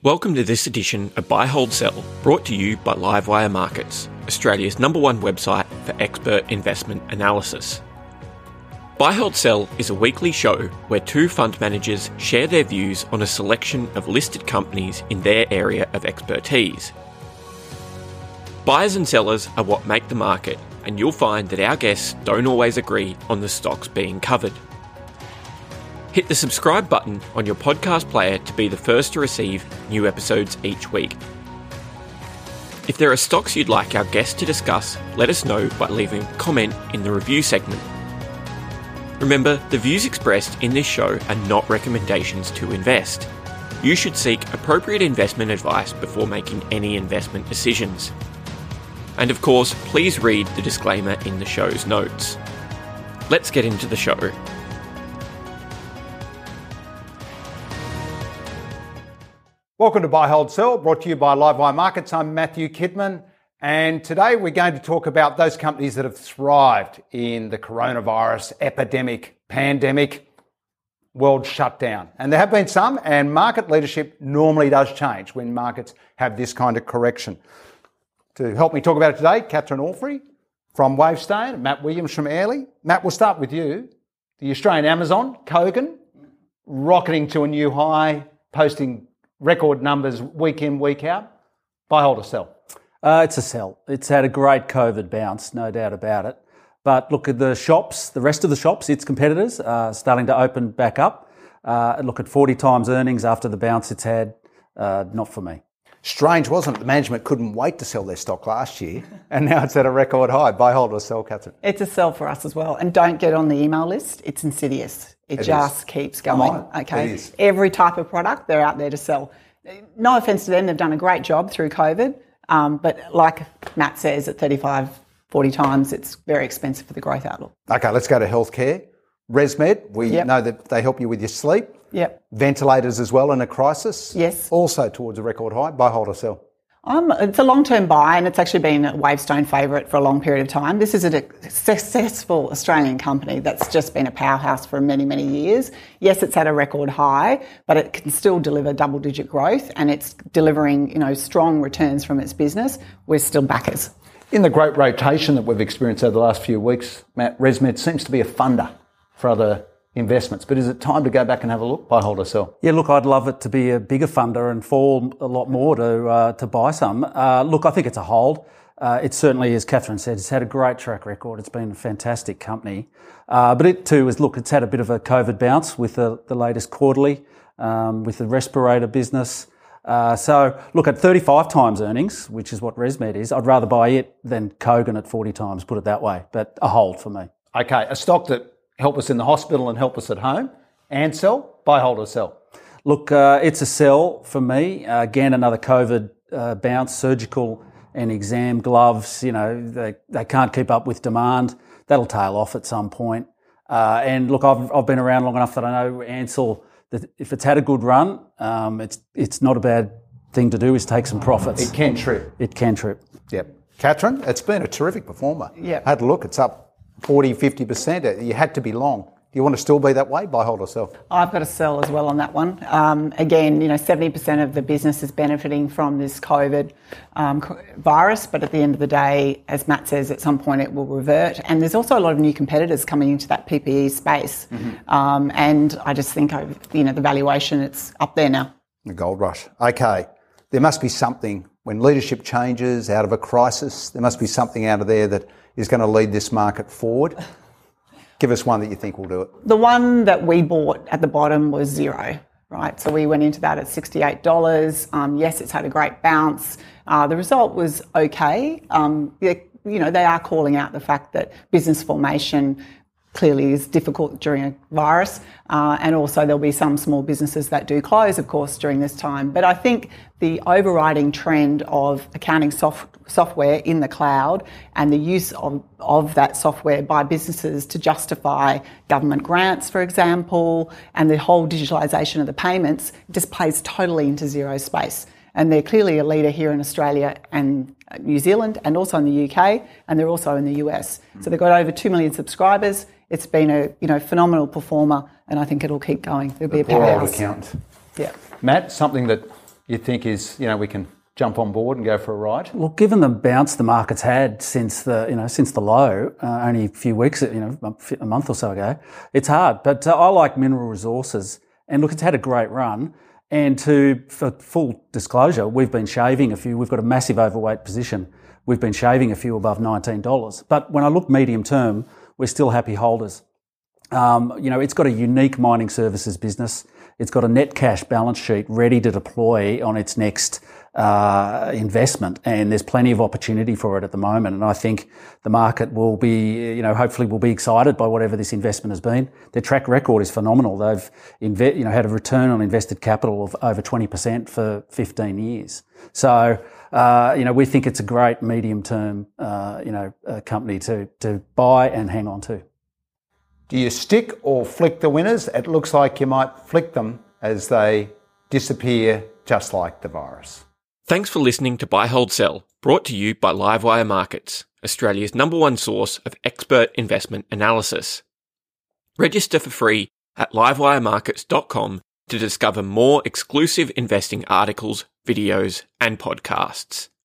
Welcome to this edition of Buy, Hold, Sell, brought to you by Livewire Markets, Australia's #1 website for expert investment analysis. Buy, Hold, Sell is a weekly show where two fund managers share their views on a selection of listed companies in their area of expertise. Buyers and sellers are what make the market, and you'll find that our guests don't always agree on the stocks being covered. Hit the subscribe button on your podcast player to be the first to receive new episodes each week. If there are stocks you'd like our guests to discuss, let us know by leaving a comment in the review segment. Remember, the views expressed in this show are not recommendations to invest. You should seek appropriate investment advice before making any investment decisions. And of course, please read the disclaimer in the show's notes. Let's get into the show. Welcome to Buy, Hold, Sell, brought to you by Livewire Markets. I'm Matthew Kidman, and today we're going to talk about those companies that have thrived in the coronavirus epidemic, pandemic, world shutdown. And there have been some, and market leadership normally does change when markets have this kind of correction. To help me talk about it today, Catherine Allfrey from Wavestone, Matt Williams from Airlie. Matt, we'll start with you. The Australian Amazon, Kogan, rocketing to a new high, posting record numbers week in, week out. Buy, hold, or sell? It's a sell. It's had a great COVID bounce, no doubt about it. But look at the shops, the rest of the shops, its competitors are starting to open back up. Look at 40 times earnings after the bounce it's had. Not for me. Strange, wasn't it? The management couldn't wait to sell their stock last year, and now it's at a record high. Buy, hold, or sell, Catherine? It's a sell for us as well. And don't get on the email list. It's insidious. It just keeps going. Okay. Every type of product, they're out there to sell. No offence to them, they've done a great job through COVID. But like Matt says, at 35, 40 times, it's very expensive for the growth outlook. Okay, let's go to healthcare. ResMed, we know that they help you with your sleep. Yep. Ventilators as well in a crisis. Yes. Also towards a record high. Buy, hold, or sell? It's a long-term buy, and it's actually been a Wavestone favourite for a long period of time. This is a successful Australian company that's just been a powerhouse for many, many years. Yes, it's at a record high, but it can still deliver double-digit growth, and it's delivering, strong returns from its business. We're still backers. In the great rotation that we've experienced over the last few weeks, Matt, ResMed seems to be a funder for other investments, but is it time to go back and have a look? Buy, hold, or sell? Yeah, look, I'd love it to be a bigger funder and fall a lot more to buy some. Look, I think it's a hold. It certainly, as Catherine said, it's had a great track record. It's been a fantastic company. But it too is, look, it's had a bit of a COVID bounce with the latest quarterly, with the respirator business. So, look, at 35 times earnings, which is what ResMed is, I'd rather buy it than Kogan at 40 times, put it that way. But a hold for me. Okay, a stock that help us in the hospital and help us at home. Ansell, buy, hold, or sell? Look, it's a sell for me. Again, another COVID bounce, surgical and exam gloves. They can't keep up with demand. That'll tail off at some point. And look, I've been around long enough that I know Ansell, that if it's had a good run, it's not a bad thing to do is take some profits. It can trip. It can trip. Yep. Catherine, it's been a terrific performer. Yeah. Had a look, it's up 40, 50%. You had to be long. Do you want to still be that way? Buy, hold, or sell? I've got to sell as well on that one. Again, 70% of the business is benefiting from this COVID virus, but at the end of the day, as Matt says, at some point it will revert. And there's also a lot of new competitors coming into that PPE space. Mm-hmm. And I just think, the valuation, it's up there now. The gold rush. Okay. There must be something, when leadership changes out of a crisis, there must be something out of there that is going to lead this market forward. Give us one that you think will do it. The one that we bought at the bottom was Xero, right? So we went into that at $68. Yes, it's had a great bounce. The result was okay. They are calling out the fact that business formation clearly is difficult during a virus, and also there'll be some small businesses that do close, of course, during this time. But I think the overriding trend of accounting software in the cloud and the use of that software by businesses to justify government grants, for example, and the whole digitalisation of the payments just plays totally into Xero's space. And they're clearly a leader here in Australia and New Zealand and also in the UK, and they're also in the US. So they've got over 2 million subscribers. It's been a phenomenal performer, and I think it'll keep going. It'll be a powerhouse. Poor old accountant. Yeah. Matt, something that you think is, we can jump on board and go for a ride? Look, given the bounce the market's had since the low, only a few weeks, a month or so ago, it's hard. But I like Mineral Resources, and look, it's had a great run. And for full disclosure, we've been shaving a few. We've got a massive overweight position. We've been shaving a few above $19. But when I look medium term, we're still happy holders. It's got a unique mining services business. It's got a net cash balance sheet ready to deploy on its next investment, and there's plenty of opportunity for it at the moment. And I think the market will be, hopefully will be excited by whatever this investment has been. Their track record is phenomenal. They've had a return on invested capital of over 20% for 15 years. So, we think it's a great medium-term, company to buy and hang on to. Do you stick or flick the winners? It looks like you might flick them as they disappear just like the virus. Thanks for listening to Buy, Hold, Sell, brought to you by Livewire Markets, Australia's #1 source of expert investment analysis. Register for free at livewiremarkets.com to discover more exclusive investing articles, videos, and podcasts.